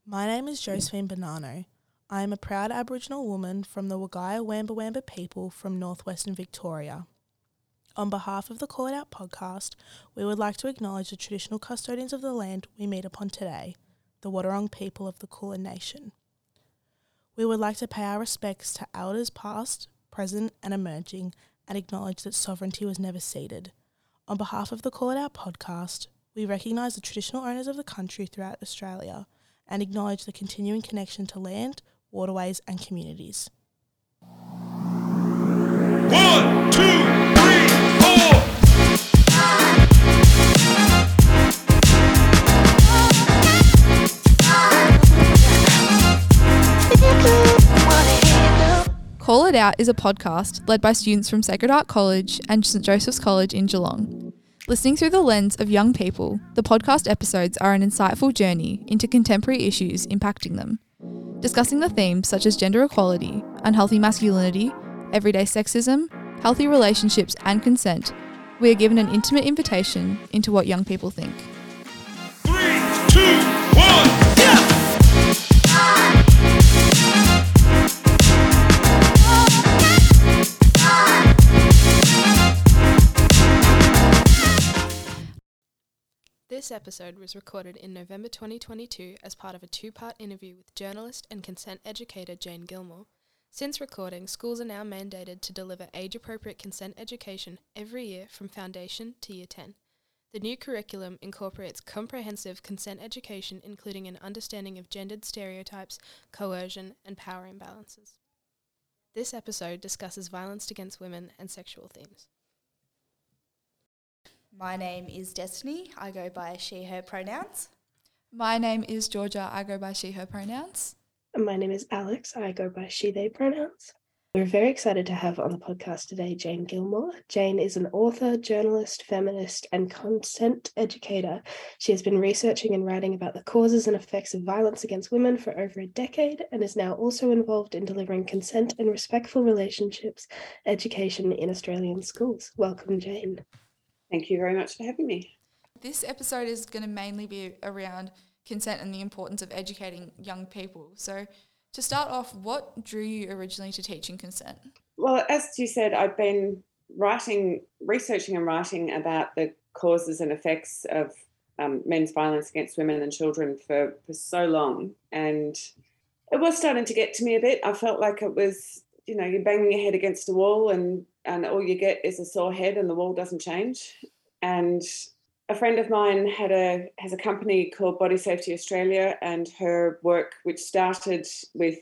My name is Josephine Bonanno. I am a proud Aboriginal woman from the Wagaya Wamba Wamba people from northwestern Victoria. On behalf of the Call It Out podcast, we would like to acknowledge the traditional custodians of the land we meet upon today, the Wadawurrung people of the Kulin Nation. We would like to pay our respects to elders past, present and emerging, and acknowledge that sovereignty was never ceded. On behalf of the Call It Out podcast, we recognise the traditional owners of the country throughout Australia and acknowledge the continuing connection to land, waterways and communities. 1, 2, 3, 4. Call It Out is a podcast led by students from Sacred Heart College and St Joseph's College in Geelong. Listening through the lens of young people, the podcast episodes are an insightful journey into contemporary issues impacting them, discussing the themes such as gender equality, unhealthy masculinity, everyday sexism, healthy relationships and consent. We are given an intimate invitation into what young people think. 3, 2, 1, yeah! This episode was recorded in November 2022 as part of a two-part interview with journalist and consent educator Jane Gilmore. Since recording, schools are now mandated to deliver age-appropriate consent education every year from foundation to year 10. The new curriculum incorporates comprehensive consent education, including an understanding of gendered stereotypes, coercion, and power imbalances. This episode discusses violence against women and sexual themes. My name is Destiny. I go by she, her pronouns. My name is Georgia. I go by she, her pronouns. And my name is Alex. I go by she, they pronouns. We're very excited to have on the podcast today Jane Gilmore. Jane is an author, journalist, feminist, and consent educator. She has been researching and writing about the causes and effects of violence against women for over a decade and is now also involved in delivering consent and respectful relationships education in Australian schools. Welcome, Jane. Thank you very much for having me. This episode is going to mainly be around consent and the importance of educating young people. So to start off, what drew you originally to teaching consent? Well, as you said, I've been researching and writing about the causes and effects of men's violence against women and children for so long. And it was starting to get to me a bit. I felt like it was, you're banging your head against a wall and all you get is a sore head and the wall doesn't change. And a friend of mine has a company called Body Safety Australia, and her work, which started with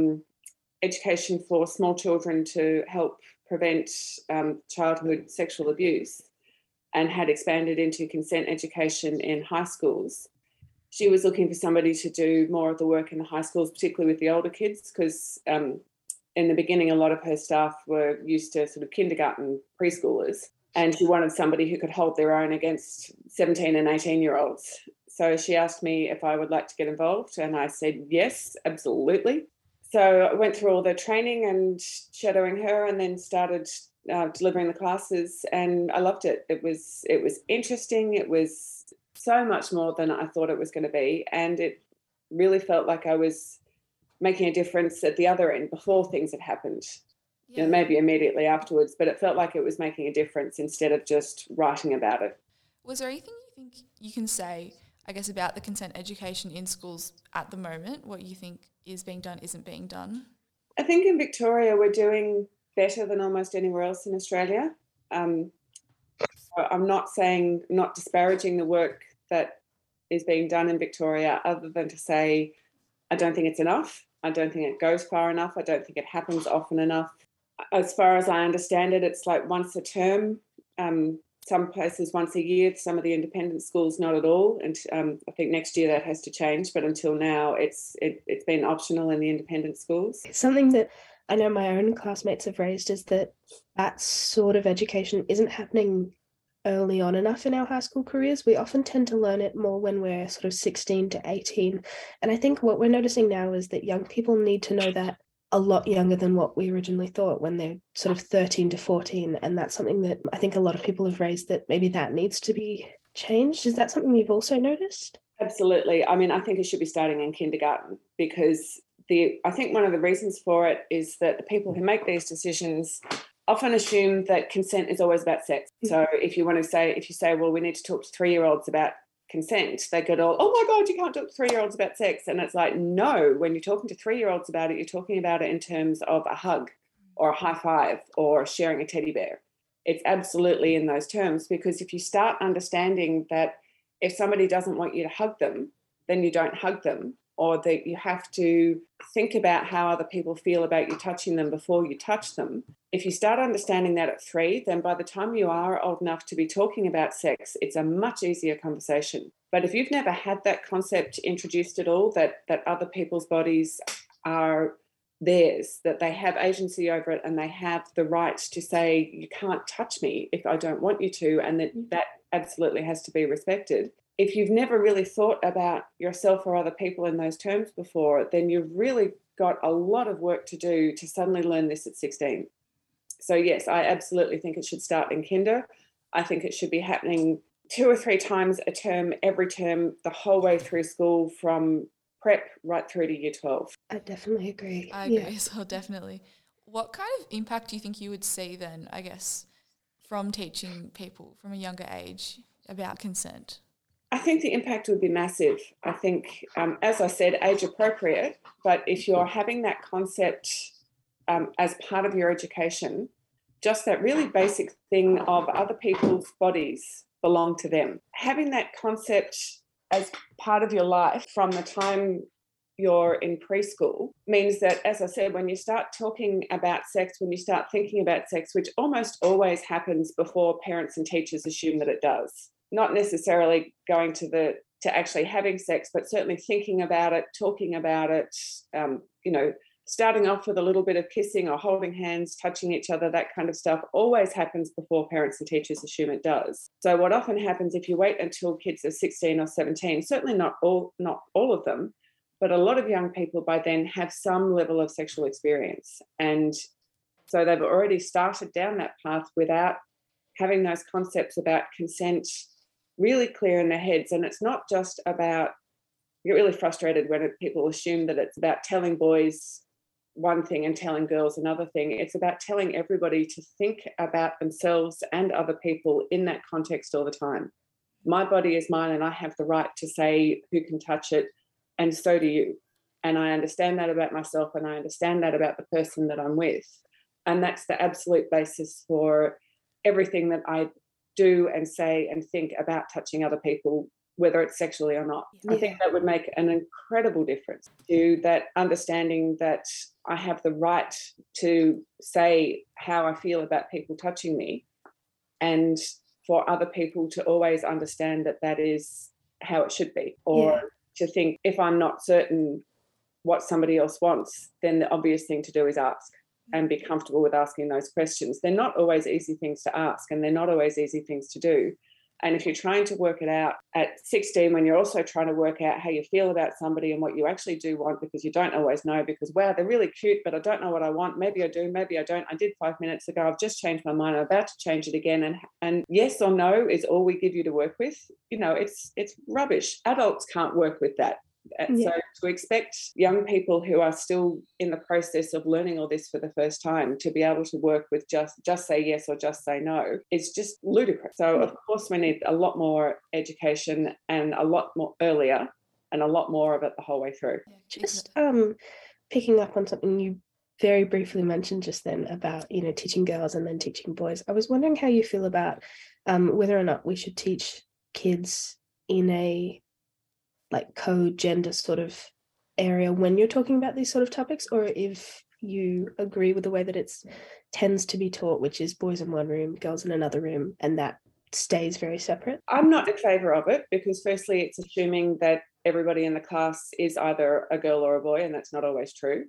education for small children to help prevent childhood sexual abuse, and had expanded into consent education in high schools. She was looking for somebody to do more of the work in the high schools, particularly with the older kids, because in the beginning, a lot of her staff were used to sort of kindergarten preschoolers, and she wanted somebody who could hold their own against 17 and 18-year-olds. So she asked me if I would like to get involved, and I said yes, absolutely. So I went through all the training and shadowing her, and then started delivering the classes, and I loved it. It was interesting. It was so much more than I thought it was going to be, and it really felt like I was making a difference at the other end before things had happened. Yeah. Maybe immediately afterwards, but it felt like it was making a difference instead of just writing about it. Was there anything you think you can say, I guess, about the consent education in schools at the moment, what you think is being done, isn't being done? I think in Victoria we're doing better than almost anywhere else in Australia. So I'm not disparaging the work that is being done in Victoria, other than to say I don't think it's enough. I don't think it goes far enough. I don't think it happens often enough. As far as I understand it, it's like once a term, some places once a year, some of the independent schools not at all. And I think next year that has to change. But until now, it's been optional in the independent schools. Something that I know my own classmates have raised is that sort of education isn't happening early on enough in our high school careers. We often tend to learn it more when we're sort of 16 to 18. And I think what we're noticing now is that young people need to know that a lot younger than what we originally thought, when they're sort of 13 to 14. And that's something that I think a lot of people have raised, that maybe that needs to be changed. Is that something you've also noticed? Absolutely. I mean, I think it should be starting in kindergarten, because I think one of the reasons for it is that the people who make these decisions often assume that consent is always about sex. So if you say, well, we need to talk to 3-year-olds about consent, they go, oh my God, you can't talk to 3-year-olds about sex. And it's like, no, when you're talking to 3-year-olds about it, you're talking about it in terms of a hug or a high five or sharing a teddy bear. It's absolutely in those terms, because if you start understanding that if somebody doesn't want you to hug them, then you don't hug them, or that you have to think about how other people feel about you touching them before you touch them. If you start understanding that at 3, then by the time you are old enough to be talking about sex, it's a much easier conversation. But if you've never had that concept introduced at all, that other people's bodies are theirs, that they have agency over it, and they have the right to say, you can't touch me if I don't want you to, and that absolutely has to be respected. If you've never really thought about yourself or other people in those terms before, then you've really got a lot of work to do to suddenly learn this at 16. So yes, I absolutely think it should start in kinder. I think it should be happening 2 or 3 times a term, every term, the whole way through school, from prep right through to year 12. I definitely agree. I agree as well, definitely. What kind of impact do you think you would see then, I guess, from teaching people from a younger age about consent? I think the impact would be massive. I think, as I said, age appropriate, but if you're having that concept as part of your education, just that really basic thing of other people's bodies belong to them. Having that concept as part of your life from the time you're in preschool means that, as I said, when you start talking about sex, when you start thinking about sex, which almost always happens before parents and teachers assume that it does, not necessarily going to actually having sex, but certainly thinking about it, talking about it, starting off with a little bit of kissing or holding hands, touching each other, that kind of stuff always happens before parents and teachers assume it does. So what often happens if you wait until kids are 16 or 17, certainly not all of them, but a lot of young people by then have some level of sexual experience. And so they've already started down that path without having those concepts about consent really clear in their heads. And it's not just about, I get really frustrated when people assume that it's about telling boys one thing and telling girls another thing. It's about telling everybody to think about themselves and other people in that context all the time. My body is mine, and I have the right to say who can touch it, and so do you. And I understand that about myself, and I understand that about the person that I'm with. And that's the absolute basis for everything that I do and say and think about touching other people, whether it's sexually or not. Yeah. I think that would make an incredible difference to that understanding that I have the right to say how I feel about people touching me, and for other people to always understand that that is how it should be. Or to think, if I'm not certain what somebody else wants, then the obvious thing to do is ask and be comfortable with asking those questions. They're not always easy things to ask, and they're not always easy things to do. And if you're trying to work it out at 16, when you're also trying to work out how you feel about somebody and what you actually do want, because you don't always know, because, wow, they're really cute, but I don't know what I want. Maybe I do, maybe I don't. I did 5 minutes ago. I've just changed my mind. I'm about to change it again. And yes or no is all we give you to work with. It's rubbish. Adults can't work with that. So to expect young people who are still in the process of learning all this for the first time to be able to work with just say yes or just say no is just ludicrous. So of course we need a lot more education, and a lot more earlier, and a lot more of it the whole way through. Just picking up on something you very briefly mentioned just then about teaching girls and then teaching boys. I was wondering how you feel about whether or not we should teach kids in a co-gender sort of area when you're talking about these sort of topics, or if you agree with the way that it tends to be taught, which is boys in one room, girls in another room, and that stays very separate. I'm not in favour of it, because firstly it's assuming that everybody in the class is either a girl or a boy, and that's not always true.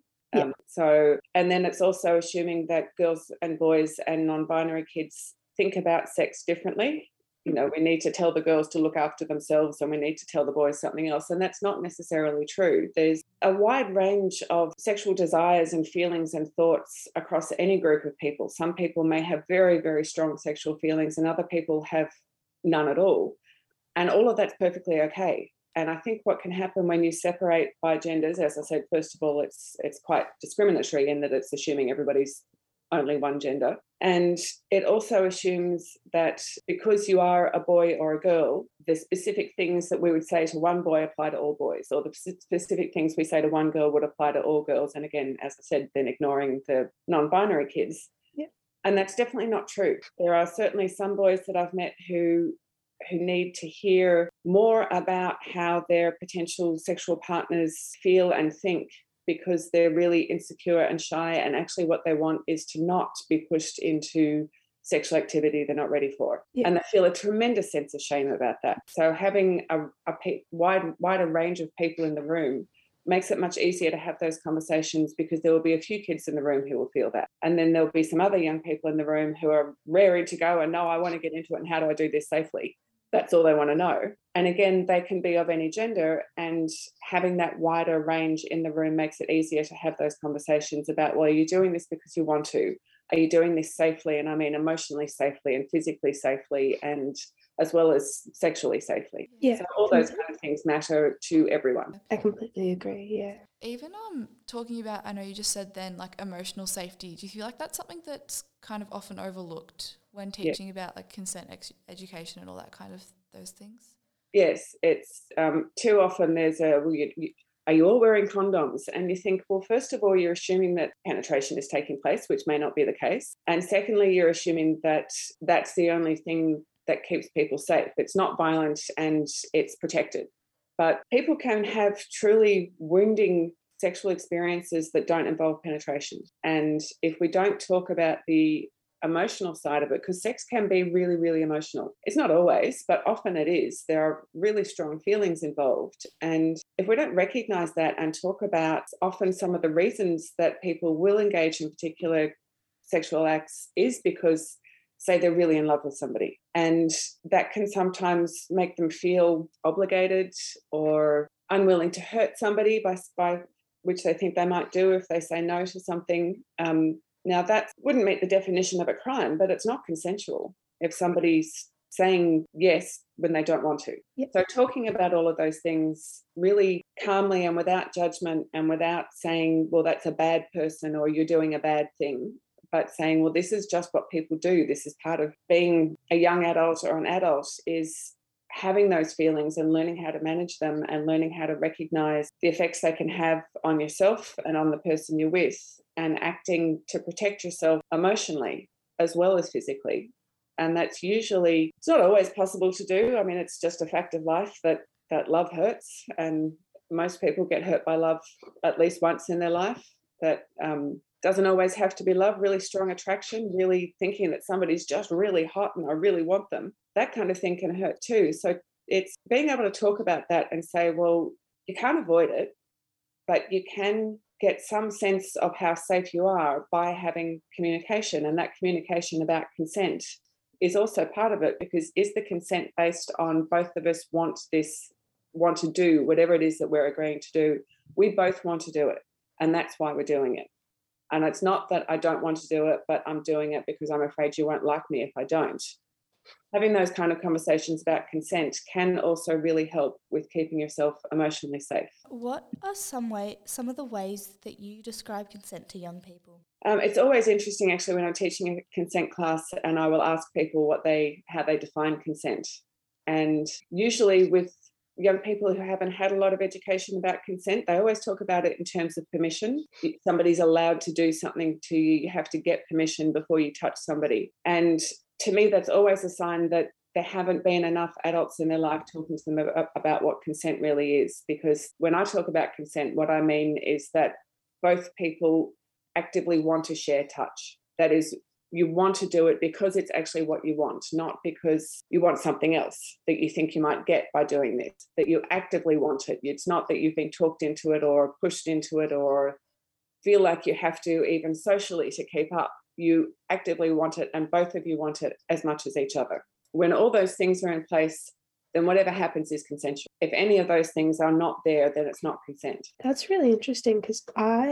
And then it's also assuming that girls and boys and non-binary kids think about sex differently. We need to tell the girls to look after themselves, and we need to tell the boys something else. And that's not necessarily true. There's a wide range of sexual desires and feelings and thoughts across any group of people. Some people may have very, very strong sexual feelings, and other people have none at all. And all of that's perfectly okay. And I think what can happen when you separate by genders, as I said, first of all, it's quite discriminatory in that it's assuming everybody's only one gender. And it also assumes that because you are a boy or a girl, the specific things that we would say to one boy apply to all boys, or the specific things we say to one girl would apply to all girls. And again, as I said, then ignoring the non-binary kids. Yep. And that's definitely not true. There are certainly some boys that I've met who need to hear more about how their potential sexual partners feel and think, because they're really insecure and shy, and actually what they want is to not be pushed into sexual activity they're not ready for. Yeah. And they feel a tremendous sense of shame about that. So having a wider range of people in the room makes it much easier to have those conversations, because there will be a few kids in the room who will feel that. And then there'll be some other young people in the room who are raring to go and, no, I want to get into it, and how do I do this safely? That's all they want to know. And again, they can be of any gender, and having that wider range in the room makes it easier to have those conversations about, well, are you doing this because you want to? Are you doing this safely? And I mean emotionally safely and physically safely, and as well as sexually safely. Yeah. So all those kind of things matter to everyone. I completely agree, yeah. Even talking about, I know you just said then, like emotional safety, do you feel like that's something that's kind of often overlooked when teaching about like consent education and all that kind of those things? Yes, it's too often there's are you all wearing condoms? And you think, well, first of all, you're assuming that penetration is taking place, which may not be the case. And secondly, you're assuming that that's the only thing that keeps people safe. It's not violent and it's protected. But people can have truly wounding sexual experiences that don't involve penetration. And if we don't talk about the emotional side of it, because sex can be really, really emotional. It's not always, but often it is. There are really strong feelings involved. And if we don't recognize that and talk about often some of the reasons that people will engage in particular sexual acts is because, say, they're really in love with somebody. And that can sometimes make them feel obligated or unwilling to hurt somebody by which they think they might do if they say no to something. Now, that wouldn't meet the definition of a crime, but it's not consensual if somebody's saying yes when they don't want to. Yep. So talking about all of those things really calmly and without judgment and without saying, well, that's a bad person or you're doing a bad thing, but saying, well, this is just what people do. This is part of being a young adult or an adult, is having those feelings and learning how to manage them and learning how to recognize the effects they can have on yourself and on the person you're with, and acting to protect yourself emotionally as well as physically. And that's usually, it's not always possible to do. I mean, it's just a fact of life that love hurts, and most people get hurt by love at least once in their life. That doesn't always have to be love, really strong attraction, really thinking that somebody's just really hot and I really want them. That kind of thing can hurt too. So it's being able to talk about that and say, well, you can't avoid it, but you can get some sense of how safe you are by having communication. And that communication about consent is also part of it, because is the consent based on both of us want to do whatever it is that we're agreeing to do? We both want to do it, and that's why we're doing it. And it's not that I don't want to do it, but I'm doing it because I'm afraid you won't like me if I don't. Having those kind of conversations about consent can also really help with keeping yourself emotionally safe. What are some of the ways that you describe consent to young people? It's always interesting, actually, when I'm teaching a consent class and I will ask people how they define consent. And usually with young people who haven't had a lot of education about consent, they always talk about it in terms of permission. If somebody's allowed to do something to you, you have to get permission before you touch somebody. And to me, that's always a sign that there haven't been enough adults in their life talking to them about what consent really is. Because when I talk about consent, what I mean is that both people actively want to share touch. That is, you want to do it because it's actually what you want, not because you want something else that you think you might get by doing this, that you actively want it. It's not that you've been talked into it or pushed into it or feel like you have to, even socially, to keep up. You actively want it, and both of you want it as much as each other. When all those things are in place, then whatever happens is consensual. If any of those things are not there, then it's not consent. That's really interesting, because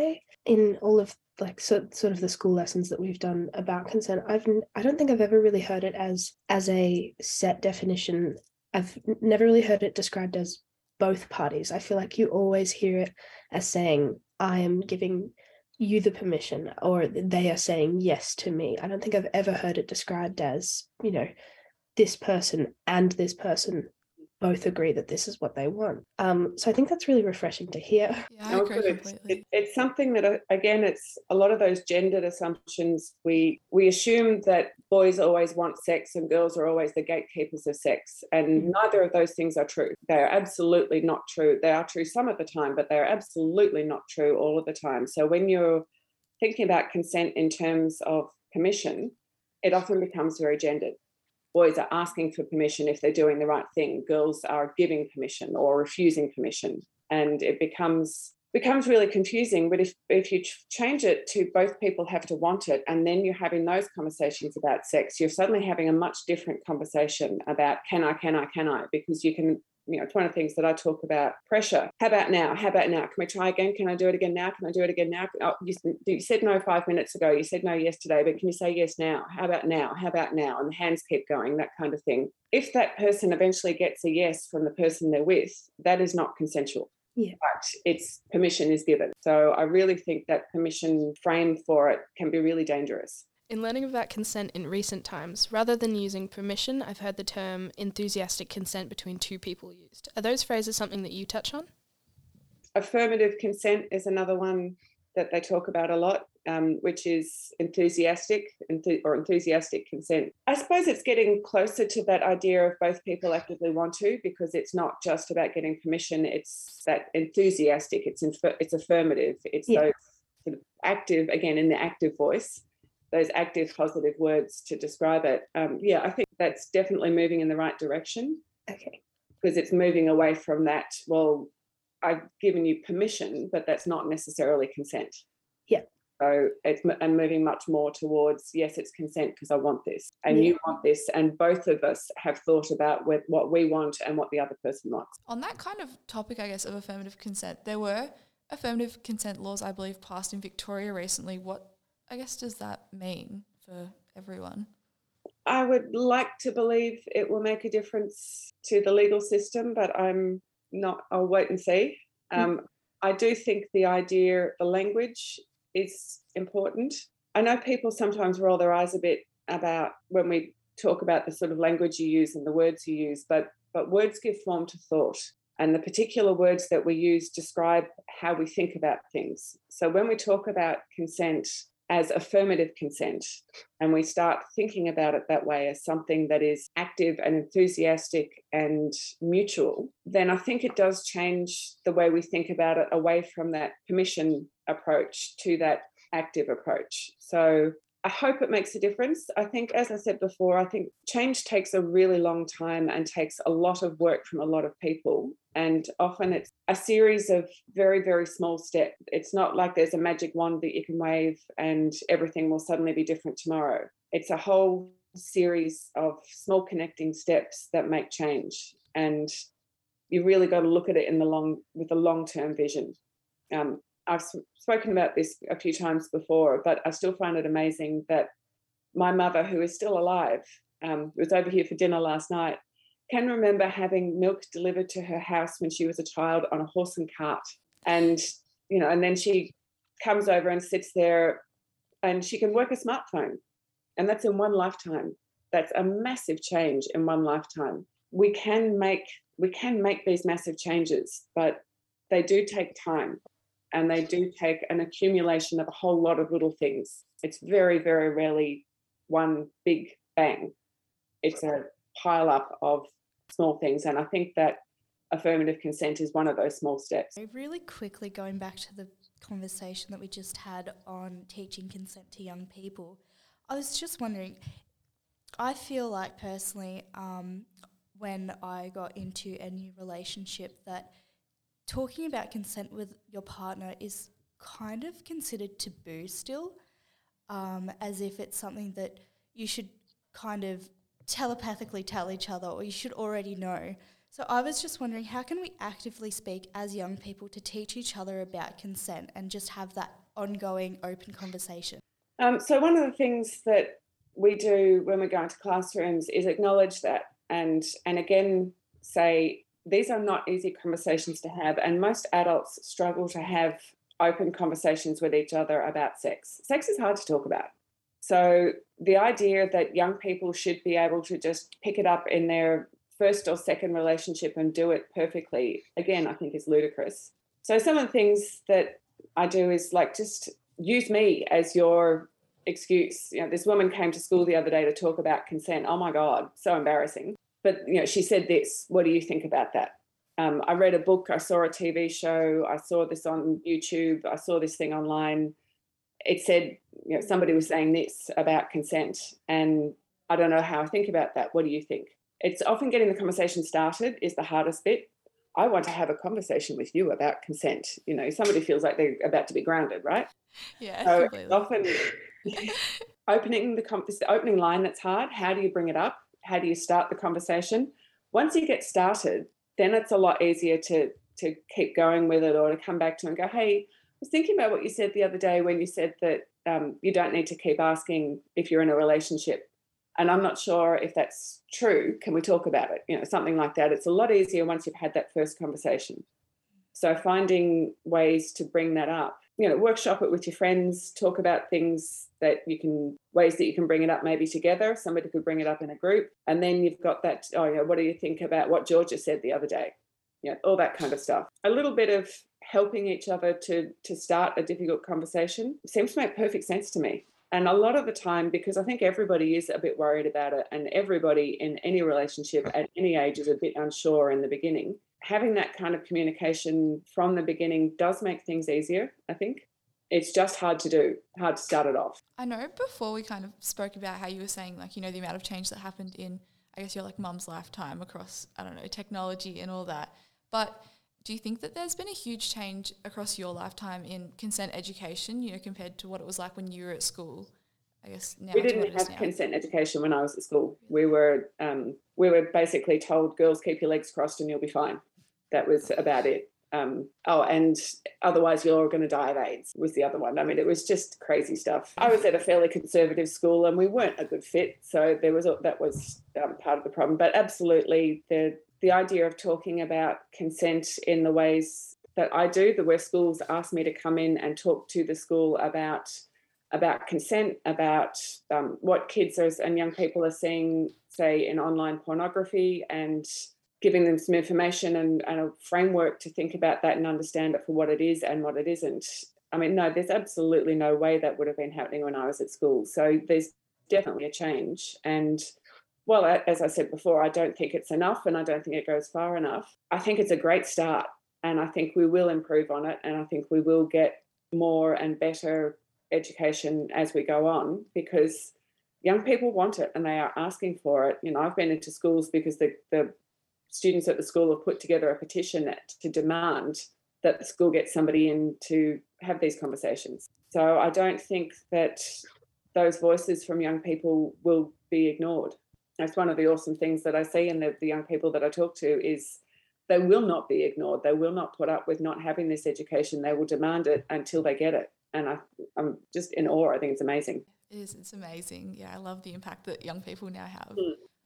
in all of sort of the school lessons that we've done about consent, I don't think I've ever really heard it as a set definition. I've never really heard it described as both parties. I feel like you always hear it as saying, I am giving you the permission, or they are saying yes to me. I don't think I've ever heard it described as, this person and this person both agree that this is what they want. So I think that's really refreshing to hear. Yeah, I agree completely. It's something that, again, it's a lot of those gendered assumptions. We assume that boys always want sex and girls are always the gatekeepers of sex, and neither of those things are true. They are absolutely not true. They are true some of the time, but they are absolutely not true all of the time. So when you're thinking about consent in terms of permission, it often becomes very gendered. Boys are asking for permission if they're doing the right thing. Girls are giving permission or refusing permission. And it becomes really confusing. But if you change it to both people have to want it, and then you're having those conversations about sex, you're suddenly having a much different conversation about can I, because you can, it's one of the things that I talk about, pressure. How about now? Can we try again? Can I do it again now? Can I do it again now? Oh, you said no 5 minutes ago. You said no yesterday, but can you say yes now? How about now? And the hands keep going, that kind of thing. If that person eventually gets a yes from the person they're with, that is not consensual. Yeah. But it's permission is given. So I really think that permission framed for it can be really dangerous. In learning about consent in recent times, rather than using permission, I've heard the term enthusiastic consent between two people used. Are those phrases something that you touch on? Affirmative consent is another one that they talk about a lot, which is enthusiastic consent. I suppose it's getting closer to that idea of both people actively want to, because it's not just about getting permission, it's that enthusiastic, it's affirmative, it's those sort of active, again, in the active voice, those active positive words to describe it. I think that's definitely moving in the right direction. Okay. Because it's moving away from that, well, I've given you permission, but that's not necessarily consent. Yeah. So I'm moving much more towards, yes, it's consent because I want this and you want this, and both of us have thought about what we want and what the other person wants. On that kind of topic, I guess, of affirmative consent, there were affirmative consent laws, I believe, passed in Victoria recently. What, I guess, does that mean for everyone? I would like to believe it will make a difference to the legal system, but I'm not. I'll wait and see. I do think the language is important. I know people sometimes roll their eyes a bit about when we talk about the sort of language you use and the words you use, but words give form to thought. And the particular words that we use describe how we think about things. So when we talk about consent as affirmative consent, and we start thinking about it that way as something that is active and enthusiastic and mutual, then I think it does change the way we think about it away from that permission approach to that active approach. So I hope it makes a difference. I think, as I said before, I think change takes a really long time and takes a lot of work from a lot of people. And often it's a series of very, very small steps. It's not like there's a magic wand that you can wave and everything will suddenly be different tomorrow. It's a whole series of small connecting steps that make change. And you really got to look at it with a long-term vision. I've spoken about this a few times before, but I still find it amazing that my mother, who is still alive, was over here for dinner last night, can remember having milk delivered to her house when she was a child on a horse and cart. And, and then she comes over and sits there and she can work a smartphone. And that's in one lifetime. That's a massive change in one lifetime. We can make these massive changes, but they do take time. And they do take an accumulation of a whole lot of little things. It's very, very rarely one big bang. It's a pile up of small things. And I think that affirmative consent is one of those small steps. Really quickly, going back to the conversation that we just had on teaching consent to young people, I was just wondering, I feel like personally, when I got into a new relationship, that talking about consent with your partner is kind of considered taboo still, as if it's something that you should kind of telepathically tell each other or you should already know. So I was just wondering, how can we actively speak as young people to teach each other about consent and just have that ongoing open conversation? So one of the things that we do when we go into classrooms is acknowledge that and again say, these are not easy conversations to have, and most adults struggle to have open conversations with each other about sex. Sex is hard to talk about. So the idea that young people should be able to just pick it up in their first or second relationship and do it perfectly, again, I think is ludicrous. So some of the things that I do is like just use me as your excuse. You know, this woman came to school the other day to talk about consent. Oh my God, so embarrassing. But, you know, she said this. What do you think about that? I read a book. I saw a TV show. I saw this on YouTube. I saw this thing online. It said, you know, somebody was saying this about consent, and I don't know how I think about that. What do you think? It's often getting the conversation started is the hardest bit. I want to have a conversation with you about consent. You know, somebody feels like they're about to be grounded, right? Yeah, so completely. Often opening the opening line that's hard. How do you bring it up? How do you start the conversation? Once you get started, then it's a lot easier to keep going with it, or to come back to and go, hey, I was thinking about what you said the other day when you said that you don't need to keep asking if you're in a relationship. And I'm not sure if that's true. Can we talk about it? You know, something like that. It's a lot easier once you've had that first conversation. So finding ways to bring that up, you know, workshop it with your friends, talk about things ways that you can bring it up maybe together. Somebody could bring it up in a group. And then you've got that, what do you think about what Georgia said the other day? You know, all that kind of stuff. A little bit of helping each other to start a difficult conversation seems to make perfect sense to me. And a lot of the time, because I think everybody is a bit worried about it, and everybody in any relationship at any age is a bit unsure in the beginning, having that kind of communication from the beginning does make things easier, I think. It's just hard to start it off. I know before we kind of spoke about how you were saying, like, you know, the amount of change that happened in, I guess, your like mum's lifetime across, I don't know, technology and all that. But do you think that there's been a huge change across your lifetime in consent education, you know, compared to what it was like when you were at school? I guess now we didn't have consent education when I was at school. We were basically told, girls, keep your legs crossed and you'll be fine. That was about it. And otherwise you're going to die of AIDS was the other one. I mean, it was just crazy stuff. I was at a fairly conservative school and we weren't a good fit, so that was part of the problem. But absolutely, the idea of talking about consent in the ways that I do, where schools ask me to come in and talk to the school about consent, about what kids and young people are seeing, say, in online pornography, and giving them some information and a framework to think about that and understand it for what it is and what it isn't. I mean, no, there's absolutely no way that would have been happening when I was at school. So there's definitely a change. And, well, as I said before, I don't think it's enough and I don't think it goes far enough. I think it's a great start and I think we will improve on it, and I think we will get more and better education as we go on, because young people want it and they are asking for it. You know, I've been into schools because the students at the school have put together a petition to demand that the school get somebody in to have these conversations. So I don't think that those voices from young people will be ignored. That's one of the awesome things that I see in the young people that I talk to, is they will not be ignored. They will not put up with not having this education. They will demand it until they get it. And I'm just in awe. I think it's amazing. It is. It's amazing. Yeah, I love the impact that young people now have.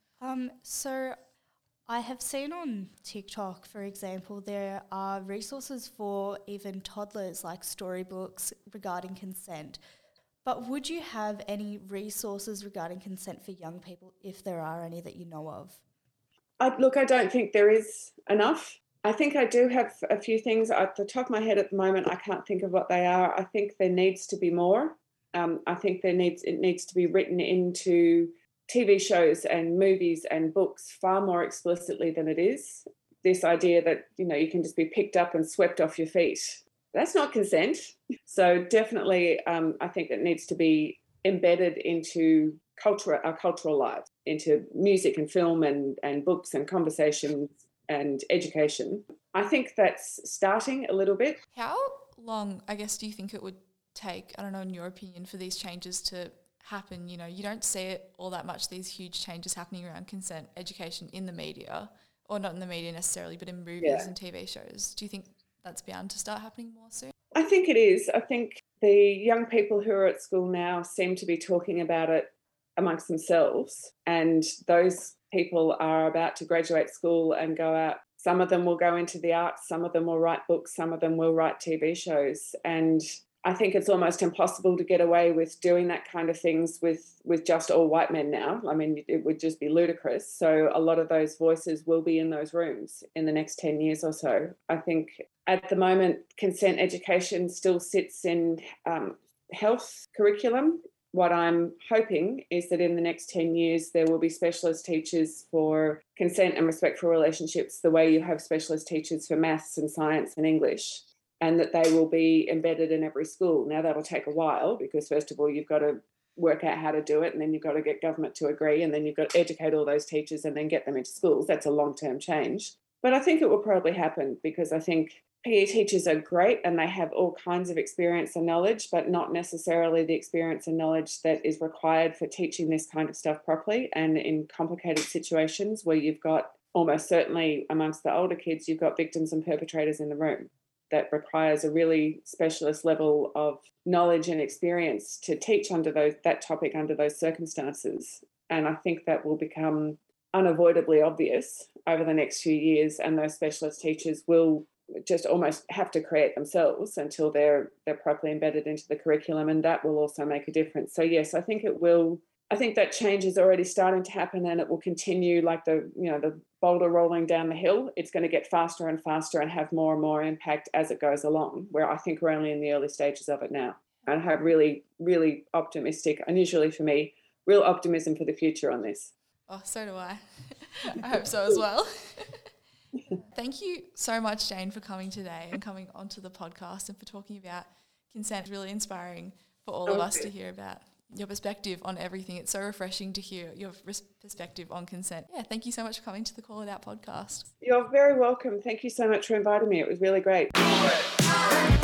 So I have seen on TikTok, for example, there are resources for even toddlers, like storybooks regarding consent. But would you have any resources regarding consent for young people, if there are any that you know of? I don't think there is enough. I think I do have a few things at the top of my head at the moment. I can't think of what they are. I think there needs to be more. I think it needs to be written into TV shows and movies and books far more explicitly than it is. This idea that, you know, you can just be picked up and swept off your feet. That's not consent. So definitely I think it needs to be embedded into our cultural lives, into music and film and books and conversations and education. I think that's starting a little bit. How long, I guess, do you think it would take, I don't know, in your opinion, for these changes to happen? You know, you don't see it all that much, these huge changes happening around consent education in the media, or not in the media necessarily, but in movies and TV shows. Do you think that's bound to start happening more soon? I think it is. I think the young people who are at school now seem to be talking about it amongst themselves, and those people are about to graduate school and go out Some of them will go into the arts, some of them will write books, some of them will write TV shows. And I think it's almost impossible to get away with doing that kind of things with just all white men now. I mean, it would just be ludicrous. So a lot of those voices will be in those rooms in the next 10 years or so. I think at the moment, consent education still sits in health curriculum. What I'm hoping is that in the next 10 years, there will be specialist teachers for consent and respectful relationships the way you have specialist teachers for maths and science and English, and that they will be embedded in every school. Now, that'll take a while because, first of all, you've got to work out how to do it, and then you've got to get government to agree, and then you've got to educate all those teachers and then get them into schools. That's a long-term change. But I think it will probably happen because I think PE teachers are great and they have all kinds of experience and knowledge, but not necessarily the experience and knowledge that is required for teaching this kind of stuff properly and in complicated situations where you've got, almost certainly amongst the older kids, you've got victims and perpetrators in the room. That requires a really specialist level of knowledge and experience to teach under that topic under those circumstances. And I think that will become unavoidably obvious over the next few years, and those specialist teachers will just almost have to create themselves until they're properly embedded into the curriculum, and that will also make a difference. So yes, I think it will. I think that change is already starting to happen, and it will continue like the boulder rolling down the hill. It's going to get faster and faster and have more and more impact as it goes along, where I think we're only in the early stages of it now. And I have really, really optimistic, unusually for me, real optimism for the future on this. Oh, so do I. I hope so as well. Thank you so much, Jane, for coming today and coming onto the podcast and for talking about consent. It's really inspiring for all of us to hear about your perspective on everything. It's so refreshing to hear your perspective on consent. Yeah, thank you so much for coming to the Call It Out podcast. You're very welcome. Thank you so much for inviting me. It was really great.